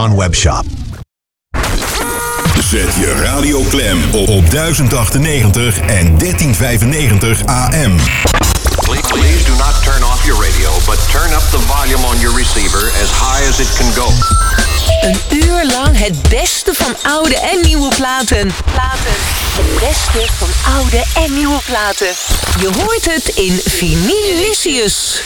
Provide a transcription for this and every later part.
On webshop. Zet je radio klem op 1098 en 1395 AM. Please do not turn off your radio, but turn up the volume on your receiver as high as it can go. Een uur lang het beste van oude en nieuwe platen. Het beste van oude en nieuwe platen. Je hoort het in Vinylicious.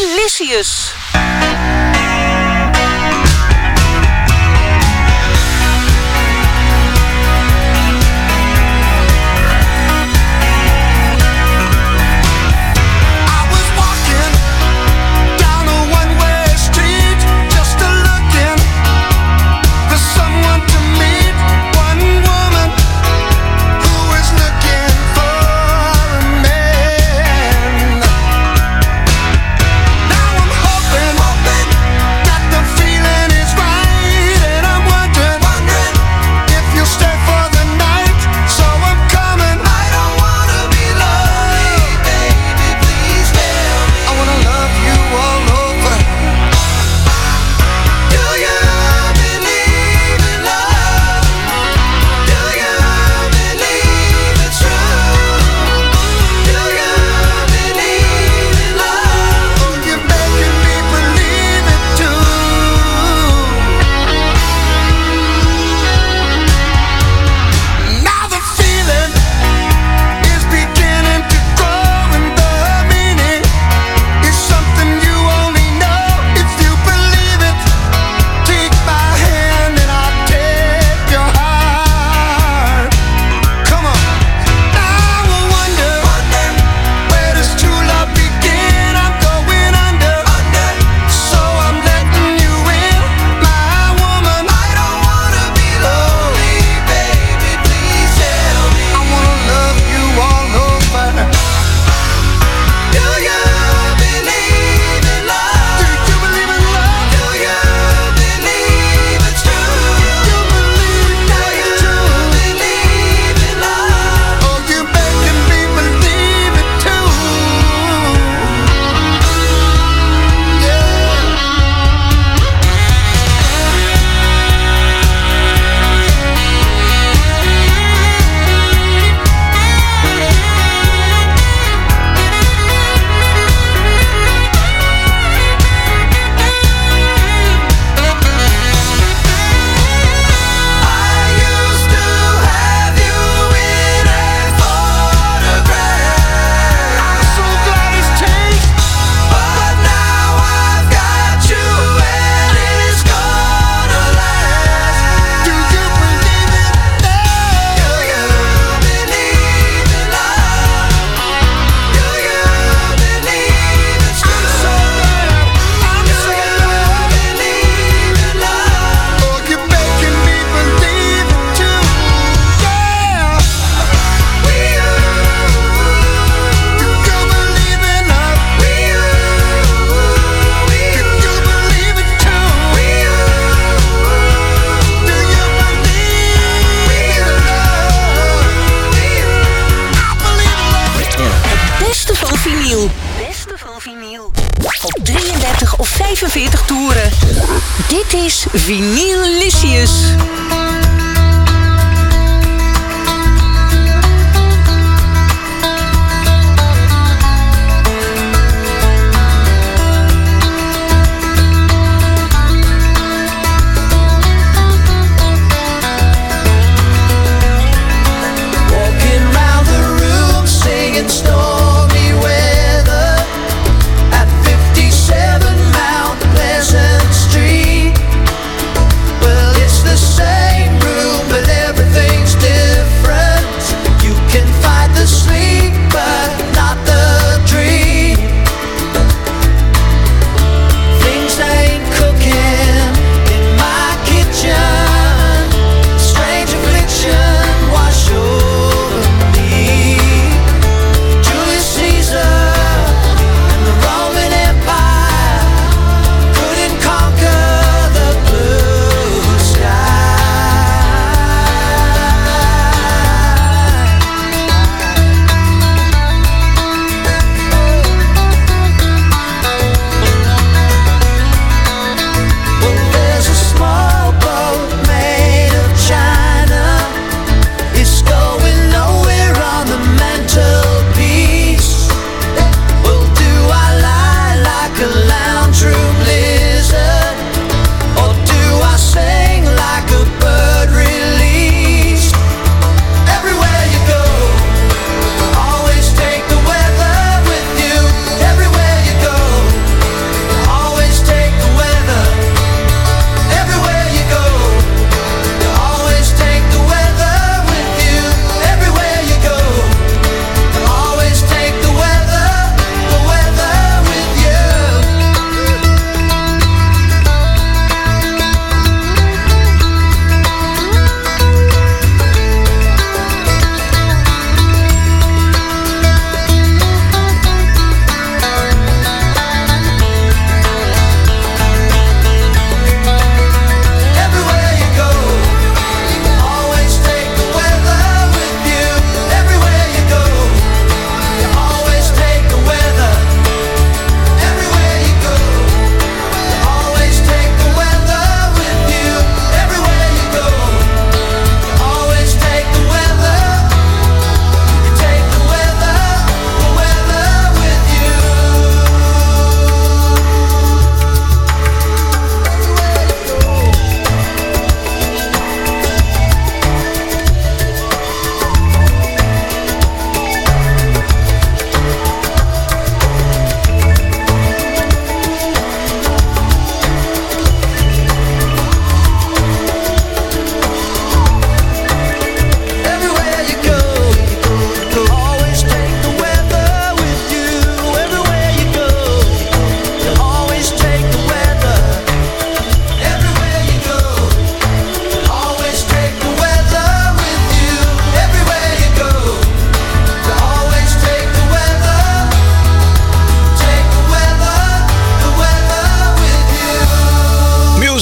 Op 33 of 45 toeren. Dit is Vinylicious. Mount Pleasant Street. Well, it's the same.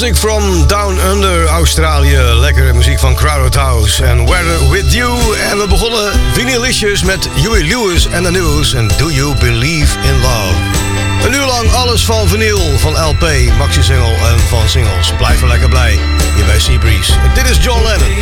Music from Down Under, Australië. Lekkere muziek van Crowded House en Weather With You. En we begonnen Vinylicious met Huey Lewis en The News en Do You Believe in Love. Een uur lang alles van vinyl, van LP, maxi-single en van singles. Blijf er lekker blij hier bij Seabreeze. En dit is John Lennon.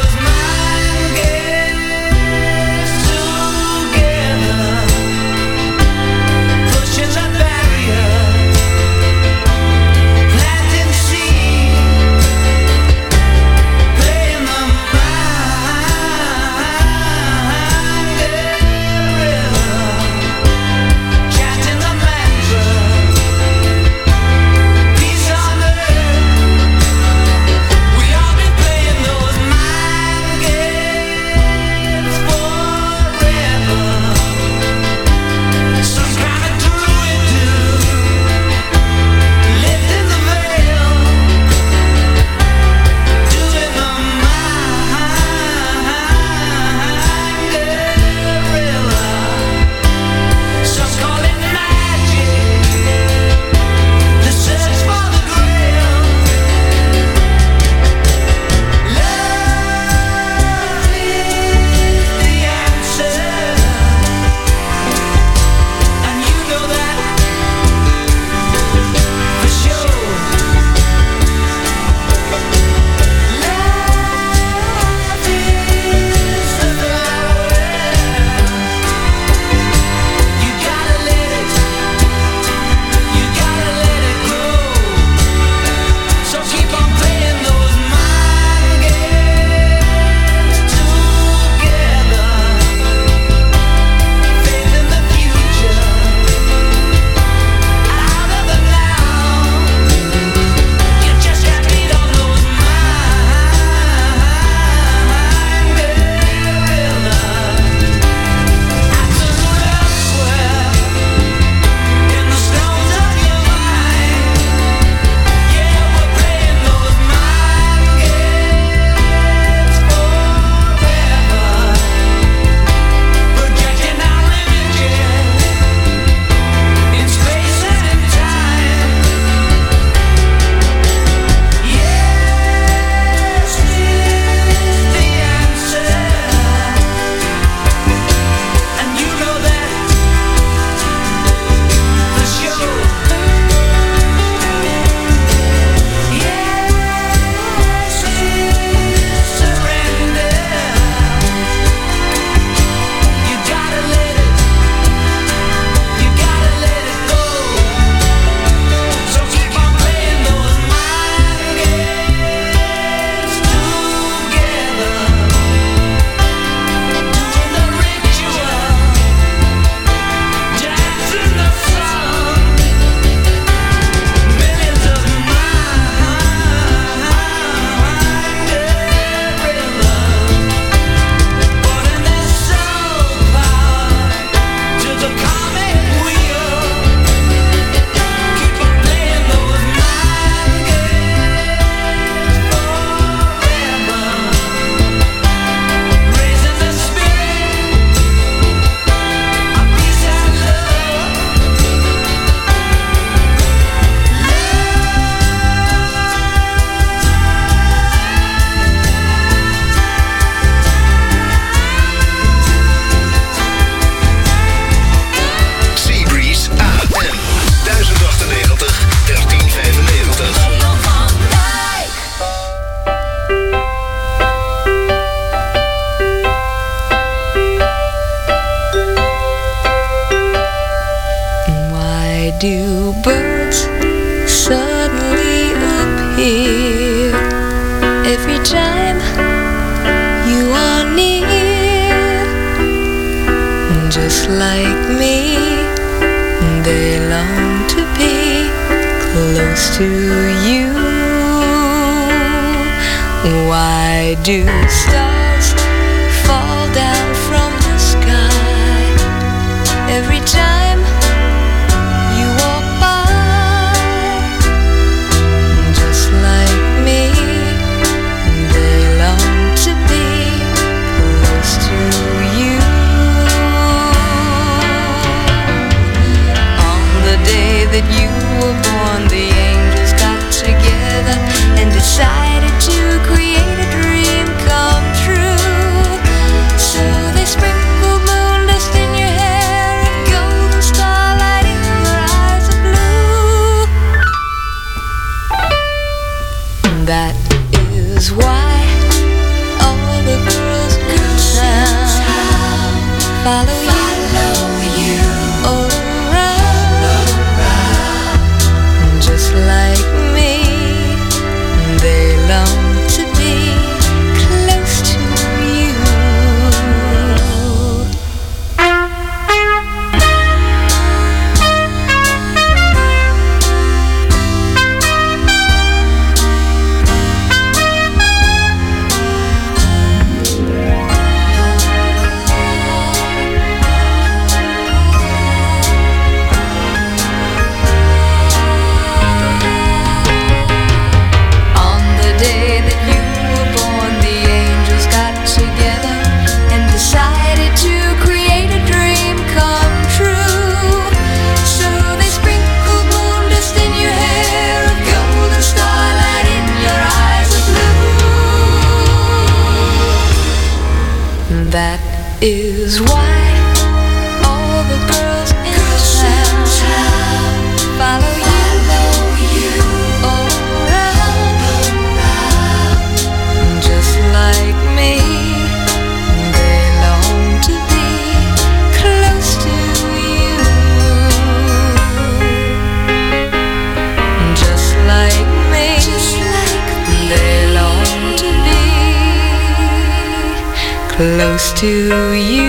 do birds suddenly appear every time you are near? Just like me, they long to be close to you. Why do stars fall down from the sky every time you walk by? Just like me, they long to be close to you. On the day that you were born, the angels got together is why all the girls in town follow you all around. Just like me, they long to be close to you. That is why all the girls in town follow you all around. Just like me, they long to be close to you. Just like me, they long to be close to you.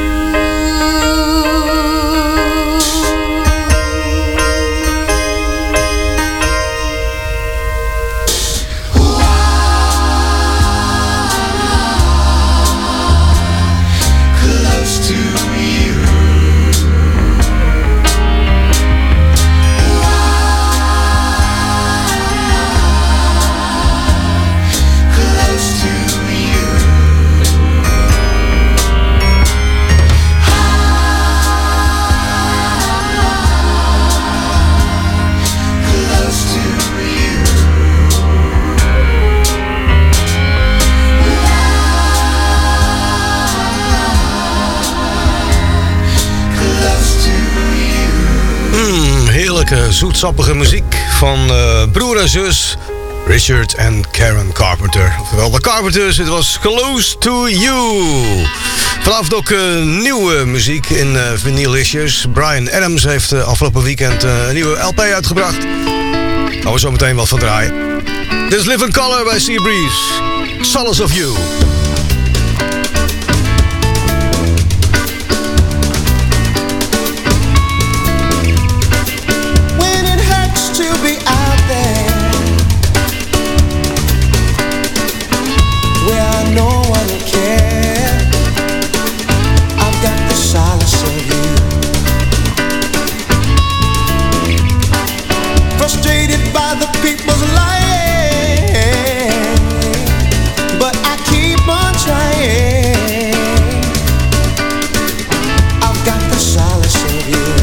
Zoetsappige muziek van broer en zus Richard en Karen Carpenter. Oftewel de Carpenters, het was Close to You. Vanavond ook nieuwe muziek in Vinylicious. Bryan Adams heeft afgelopen weekend een nieuwe LP uitgebracht. Daar gaan we zo meteen wat van draaien. Dit is Live in Color bij Seabreeze. Solace of You. By the people's lying, but I keep on trying. I've got the solace of you.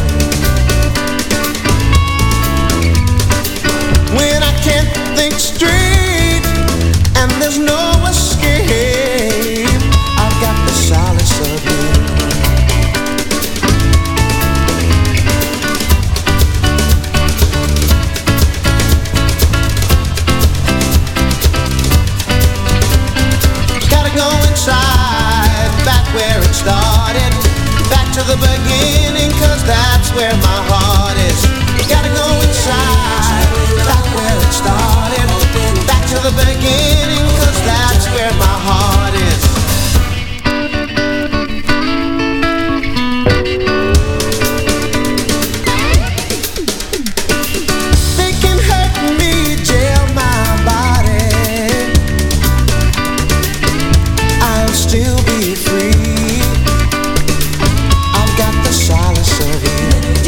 When I can't think straight and there's no escape, I've got the solace of you. Back where it started, back to the beginning, 'cause that's where my heart is. Gotta go inside, back where it started, back to the beginning, 'cause that's where my heart is. They can hurt me, jail my body, I'll still be free. I've got the solace of you.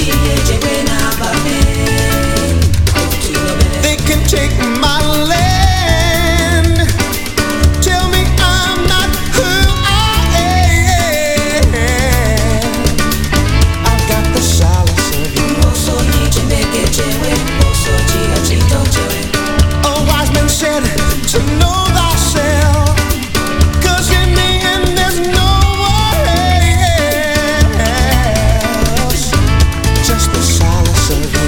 They can take my land, tell me I'm not who I am. I've got the solace of you. A wise man said to know thyself, 'cause in the end there's no one else. Just the solace of you.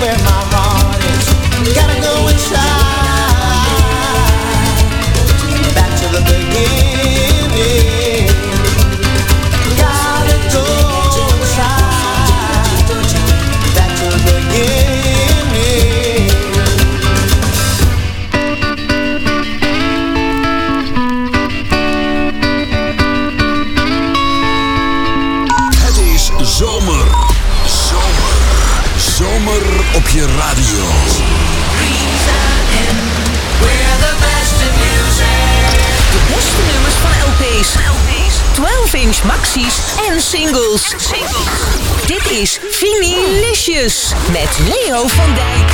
where my heart is. Gotta go inside, back to the beginning. Gotta go inside, back to the beginning. Het is zomer. Zomer op je radio. De beste nummers van LP's, 12-inch maxi's en singles. Dit is Vinylicious met Leo van Dijk.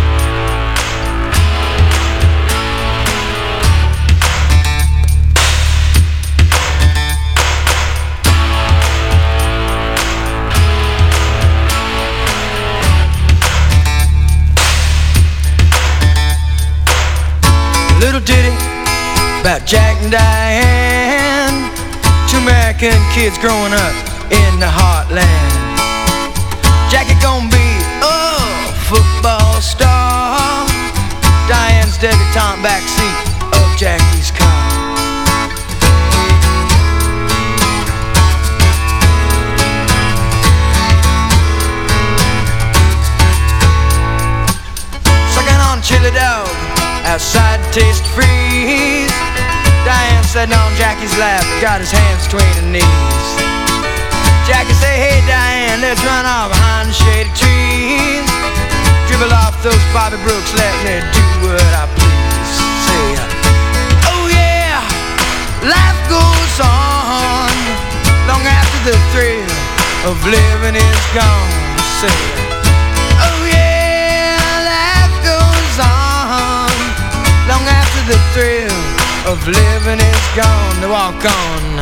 Little ditty about Jack and Diane, two American kids growing up in the heartland. Jackie gonna be a football star, Diane's debutante backseat of Jackie's car. Sucking on chili dog outside to taste the freeze. Diane sitting on Jackie's lap, got his hands between her knees. Jackie say, hey Diane, let's run off behind the shady trees. Dribble off those Bobby Brooks, let me do what I please. Say, oh yeah, life goes on long after the thrill of living is gone. Say, oh yeah, life goes on long after the thrill of living is gone. To walk on.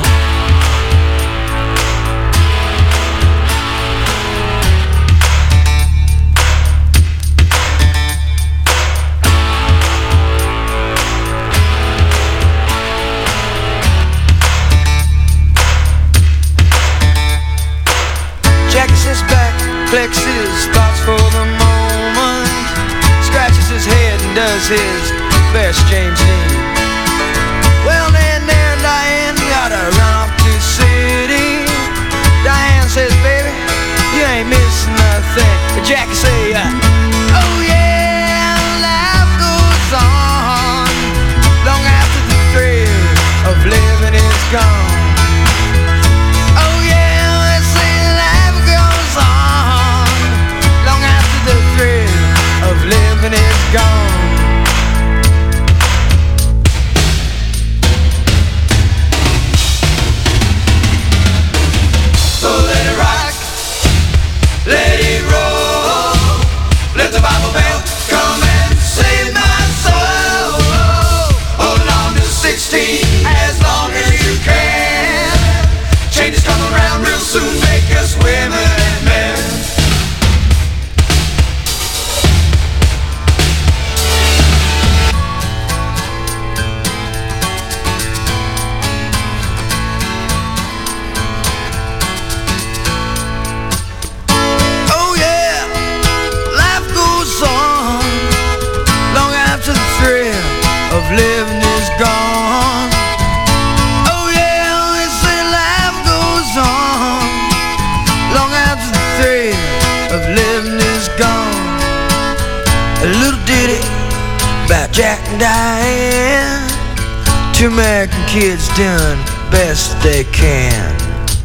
Jackie sits back, collects his thoughts for the moment, scratches his head and does his best James Dean. Well then there Diane gotta run off to the city. Diane says, baby, you ain't missing nothing. But Jackie say, oh yeah, life goes on long after the thrill of living is gone. Oh yeah, let's say life goes on long after the thrill of living is gone. So let it rock, let it roll, let the Bible belt come and save my soul. Hold on to 16 as long as you can. Changes come around real soon, make us women and men. Oh yeah, life goes on long after the thrill of living is gone. Oh yeah, we say life goes on long after the thrill of living is gone. A little ditty about Jack and Diane, two American kids doing best they can.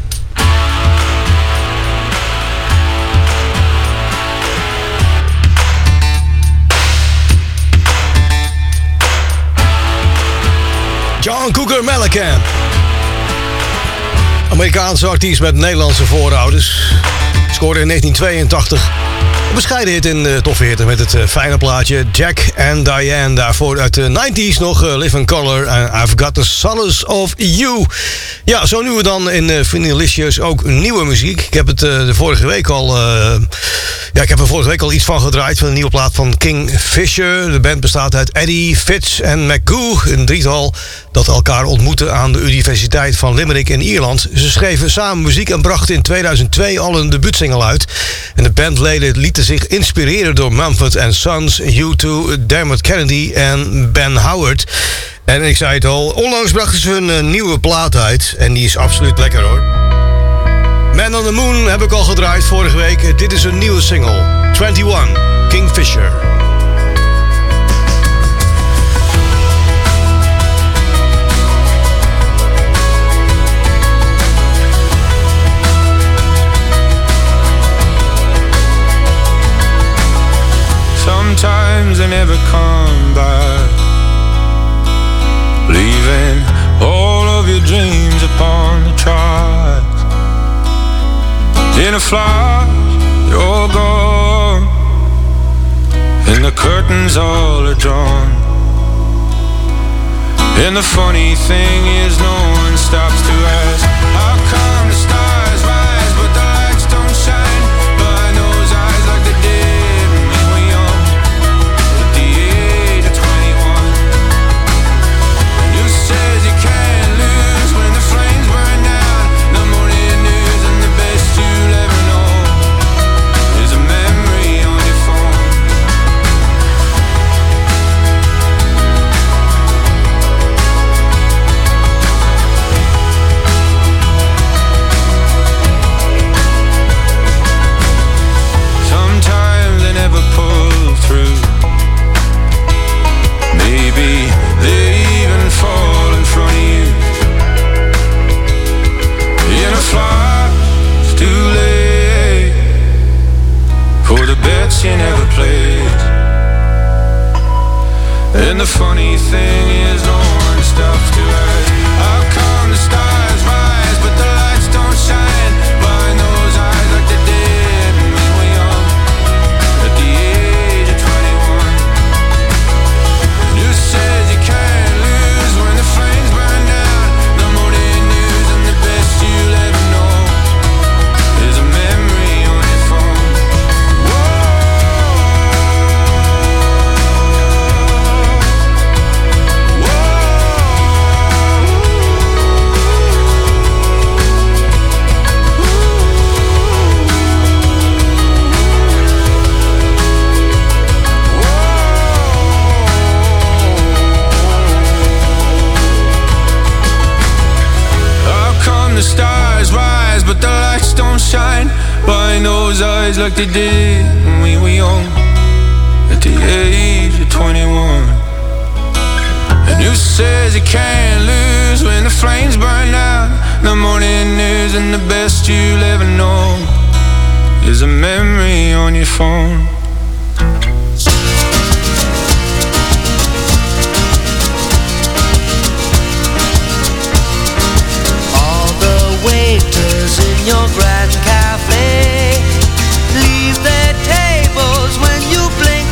John Cougar Mellencamp. Amerikaanse artiest met Nederlandse voorouders. Scoorde in 1982 een bescheiden hit in de toffe hitte met het fijne plaatje Jack and Diane. Daarvoor uit de 90s nog Live in Color en I've Got the Solace of You. Ja, zo nu we dan in Vinylicious ook nieuwe muziek. Ik heb het de vorige week al... ik heb er vorige week al iets van gedraaid van een nieuwe plaat van King Fisher. De band bestaat uit Eddie, Fitz en McGoo, een drietal. dat elkaar ontmoetten aan de Universiteit van Limerick in Ierland. Ze schreven samen muziek en brachten in 2002 al een debuutsingle uit. En de bandleden lieten zich inspireren door Mumford & Sons, U2, Dermot Kennedy en Ben Howard. En ik zei het al, onlangs brachten ze hun nieuwe plaat uit. En die is absoluut lekker hoor. Man on the Moon heb ik al gedraaid vorige week. Dit is een nieuwe single. 21, Kingfisher. Sometimes they never come back, leaving all of your dreams upon the tracks. In a flash, you're gone, and the curtains all are drawn. And the funny thing is no one stops to ask, how come the stars rise but the lights don't shine behind those eyes like they did when we were young, at the age of 21. And you says you can't lose when the flames burn down. The morning news and the best you'll ever know is a memory on your phone. Sometimes they never pull through. Maybe they even fall in front of you. In a flash, it's too late for the bets you never played. And the funny thing is no one stops to ask, how come the stars rise but the lights don't shine behind those eyes like they did when we were young, at the age of 21. You said you can't lose when the flames burn down. The morning news and the best you'll ever know is a memory on your phone. How come the stars rise but the lights don't shine behind those eyes like they did when we were young, at the age of 21? And you says you can't lose when the flames burn out. The morning news and the best you'll ever know is a memory on your phone. All the waiters in your grand cafe leave their tables when you blink.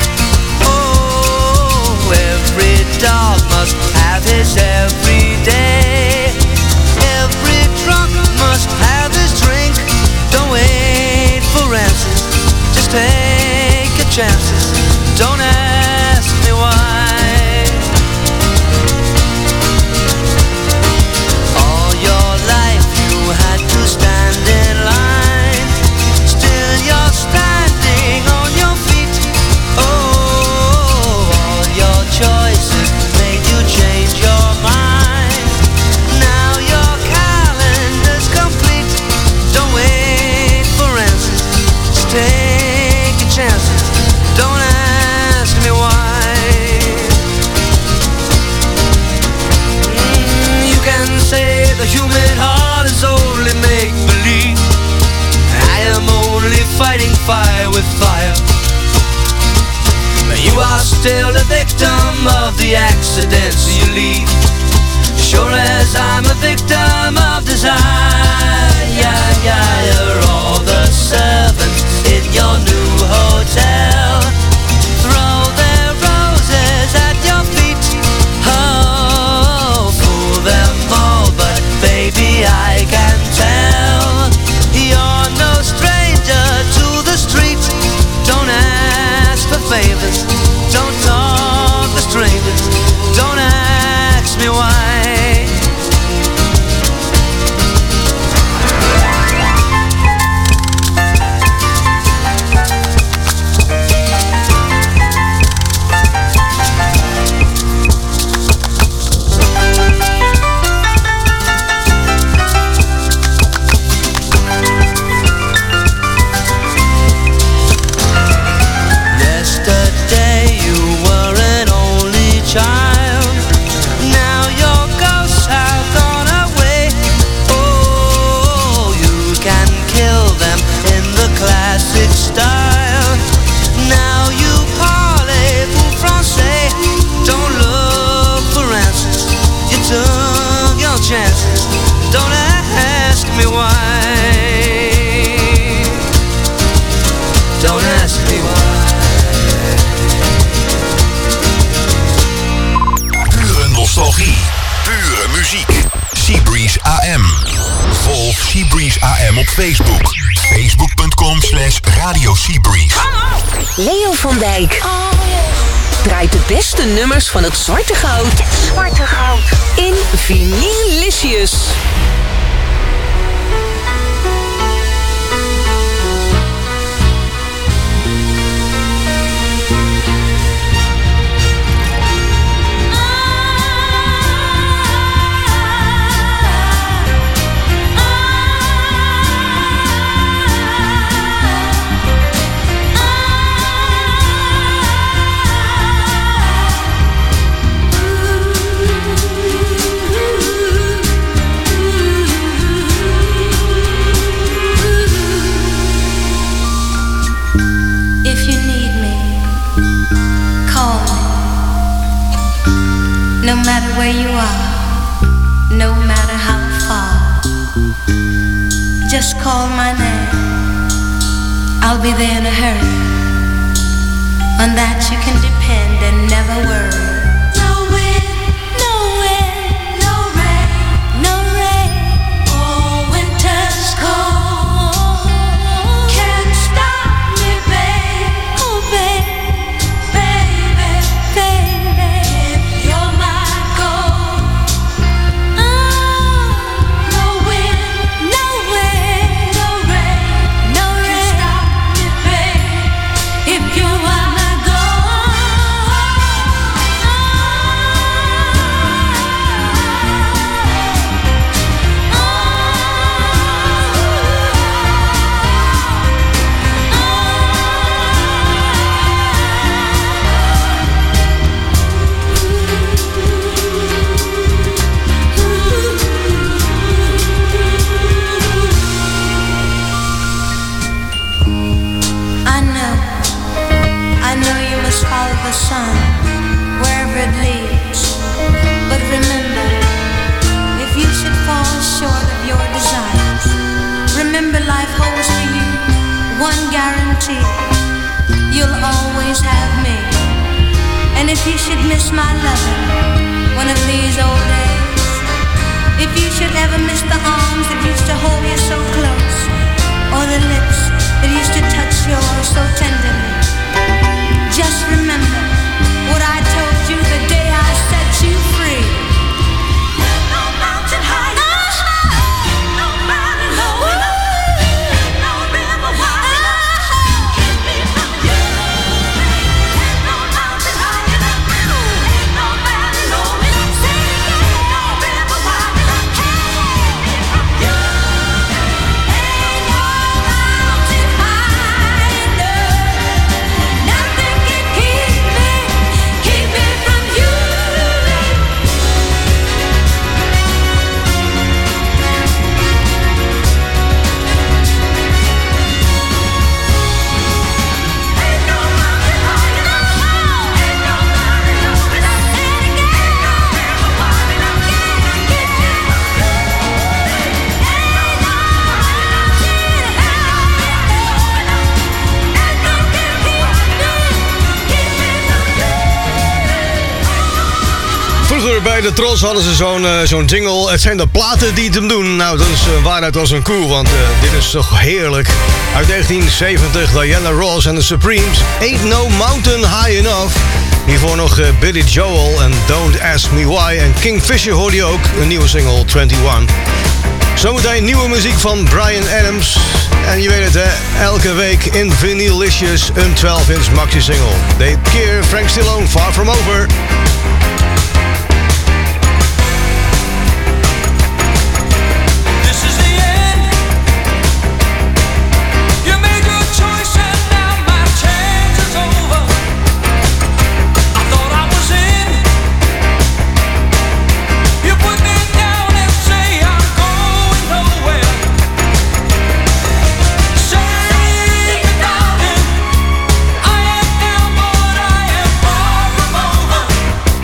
Oh, every dog must have his every day. Every drunk must have his drink. Don't wait for answers, just take your chances. Don't ask me why. All your life you had to stand in line. Still you're standing on your feet. Oh, all your choices made you change your mind. Now your calendar's complete. Don't wait for answers, just take your chances. Don't ask me why. You can say the human heart is only make-believe. I am only fighting fire with fire. But you are still the victim of the accidents you leave. Sure as I'm a victim of desire. You're all the servants in your new hotel. Throw their roses at your feet. Oh, fool them all, but baby I can tell you're no stranger to the street. Don't ask for favors, don't talk to strangers. Don't ask me why. Seabreeze AM op Facebook. Facebook.com/Radio Seabreeze. Leo van Dijk draait de beste nummers van het zwarte goud. In Vinylicious. No matter where you are, no matter how far, just call my name. I'll be there in a hurry. On that you can depend and never worry. No wind, no wind, no rain, no rain. Oh, winter's cold can't stop me, babe. Oh, babe, baby, baby. If you're my gold. No wind, no wind, no rain, no rain. Can't stop me, babe. If you're my follow the sun wherever it leads. But remember, if you should fall short of your desires, remember life holds for you one guarantee. You'll always have me. And if you should miss my loving one of these old days, if you should ever miss the arms that used to hold you so close, or the lips that used to touch yours so tenderly, just remember what I told you the day I set you free. No mountain high enough, no valley low enough, no river wide enough, keep me from you. No mountain high enough, no valley low enough, no river wide enough, keep me from you. Ain't no mountain high enough, nothing can keep me from you. Ain't no mountain high enough, ain't no valley low enough, ain't no river wide enough, keep me from you. Ain't no mountain high enough, nothing can keep me from you. Vroeger bij de Trots hadden ze zo'n jingle. Het zijn de platen die het hem doen. Nou, dat is waarheid als een koe, want dit is toch heerlijk. Uit 1970, Diana Ross en de Supremes. Ain't No Mountain High Enough. Hiervoor nog Billy Joel en Don't Ask Me Why. En Kingfisher hoorde je ook, een nieuwe single, 21. Zometeen nieuwe muziek van Bryan Adams. En je weet het hè, elke week in Vinylicious een 12-inch maxi-single. Dit keer Frank Stallone, Far From Over. This is the end. You made your choice and now my chance is over. I thought I was in. You put me down and say I'm going nowhere. Say, darling, I am down, but I am far from over.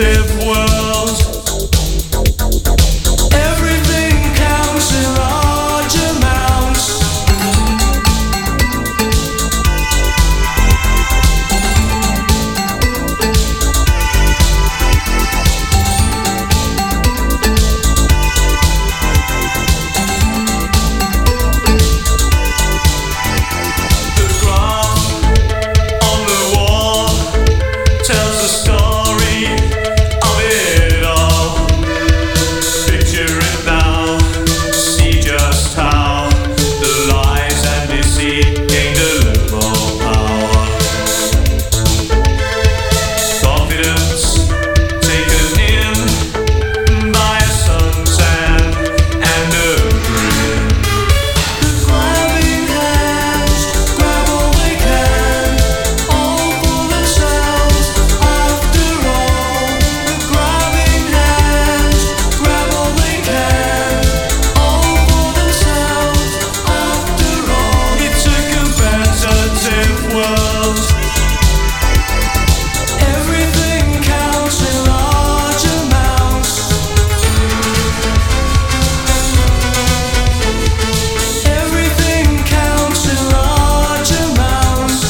competitive world. Everything counts in large amounts. The graph on the wall tells the story of it all. Picture it now, see just how the lies and deceit gained a little more power. Confidence taken in by a suntan and a grin. The grabbing hands grab all they can, all for themselves after all. The grabbing hands grab all they can, all for themselves after all. It's a competitive world. Everything counts in large amounts. Everything counts in large amounts.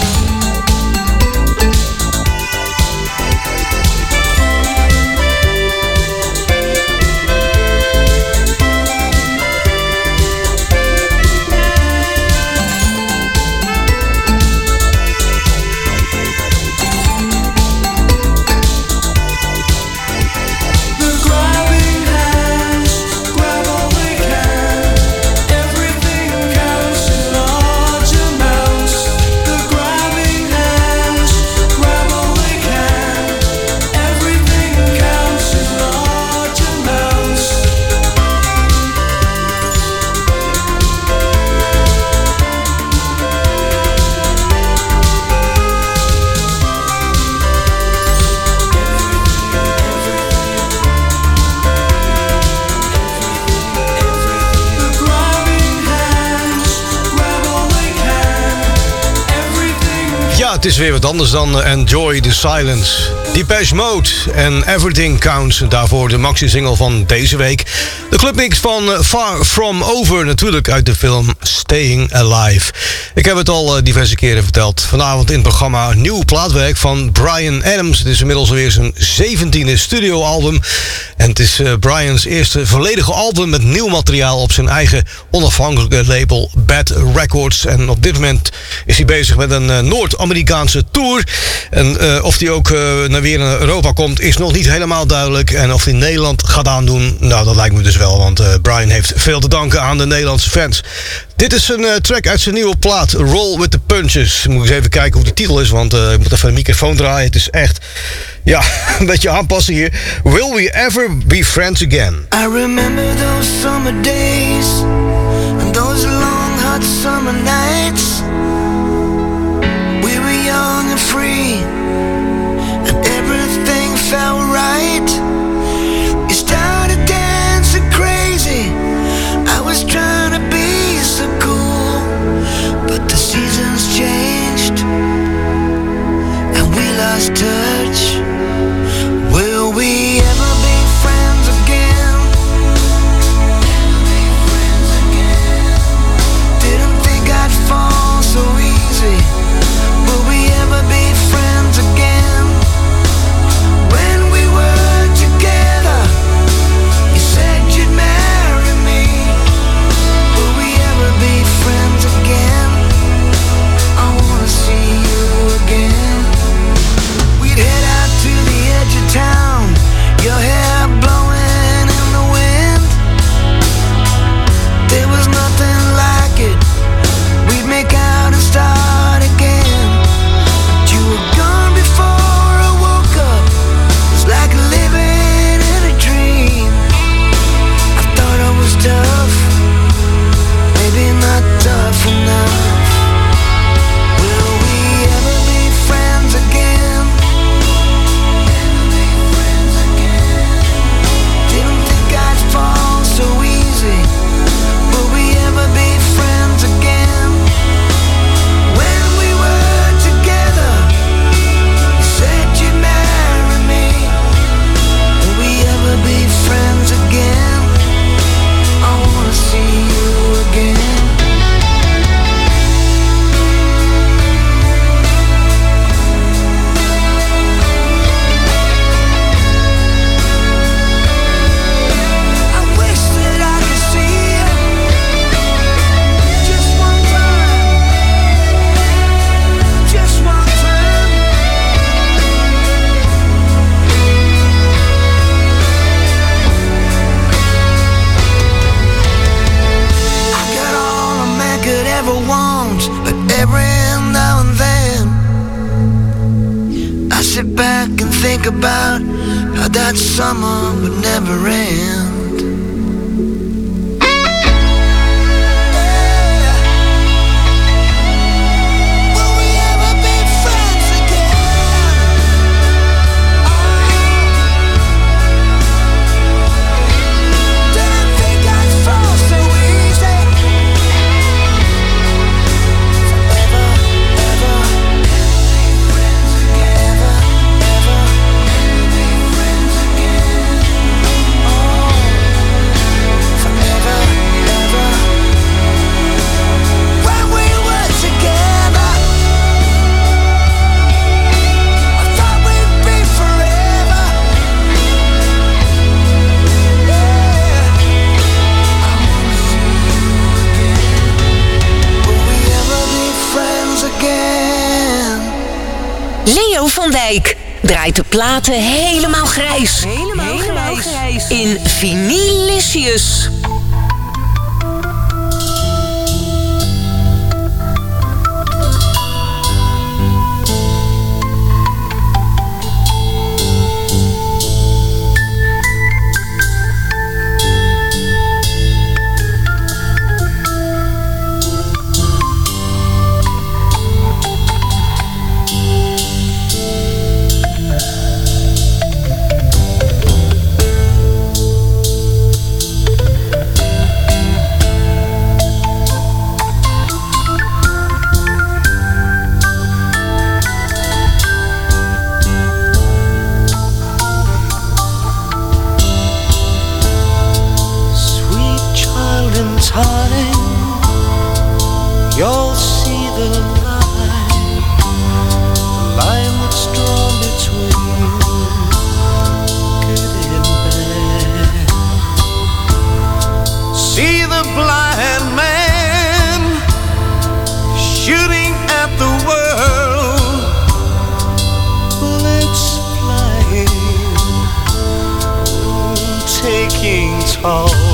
The grabbing hands grab all they can. Everything counts in large amounts. The grabbing hands grab all they can. Everything counts in large amounts. The grabbing hands grab all they can. Everything. Ja, het is weer wat anders dan Enjoy the Silence. Depeche Mode en Everything Counts. Daarvoor de maxi-single van deze week. De clubmix van Far From Over, natuurlijk uit de film Staying Alive. Ik heb het al diverse keren verteld. Vanavond in het programma nieuw plaatwerk van Bryan Adams. Het is inmiddels alweer zijn 17e studioalbum. En het is Bryan's eerste volledige album met nieuw materiaal op zijn eigen onafhankelijke label Bad Records. En op dit moment is hij bezig met een Noord-Amerikaanse tour. En of hij ook weer naar Europa komt is nog niet helemaal duidelijk. En of hij Nederland gaat aandoen, nou dat lijkt me dus wel. Want Bryan heeft veel te danken aan de Nederlandse fans. Dit is een track uit zijn nieuwe plaat, Roll With The Punches. Moet ik eens even kijken hoe de titel is, want ik moet even de microfoon draaien. Het is echt, ja, een beetje aanpassen hier. Will We Ever Be Friends Again? I remember those summer days and those long hot summer nights. We were young and free and everything felt right. You started dancing crazy. I was trying to be so cool, but the seasons changed and we lost touch. Will we ever be friends again? Didn't think I'd fall so easy. Will we ever be friends again? When we were think about how that summer would never end. Leo van Dijk draait de platen helemaal grijs. Helemaal grijs. In Vinylicious. You'll see the line that's drawn between good and bad. See the blind man shooting at the world, bullets flying, taking toll.